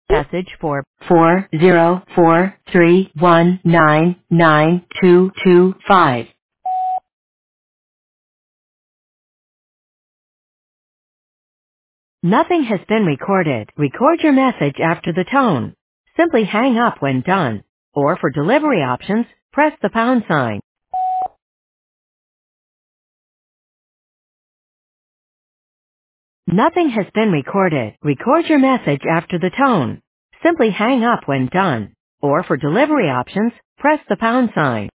Message for 4043199225. Nothing has been recorded. Record your message after the tone. Simply hang up when done. Or for delivery options, press the pound sign. Nothing has been recorded. Record your message after the tone. Simply hang up when done. Or for delivery options, press the pound sign.